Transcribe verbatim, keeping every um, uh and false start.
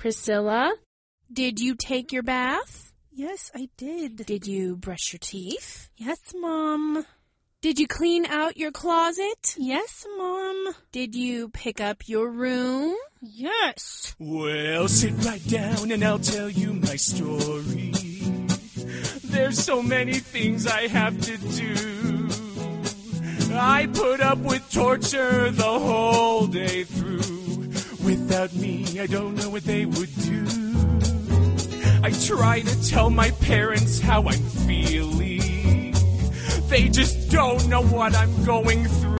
Priscilla, did you take your bath? Yes, I did. Did you brush your teeth? Yes, Mom. Did you clean out your closet? Yes, Mom. Did you pick up your room? Yes. Well, sit right down and I'll tell you my story. There's so many things I have to do. I put up with torture the whole day through. Without me, I don't know what they would do. I try to tell my parents how I'm feeling. They just don't know what I'm going through.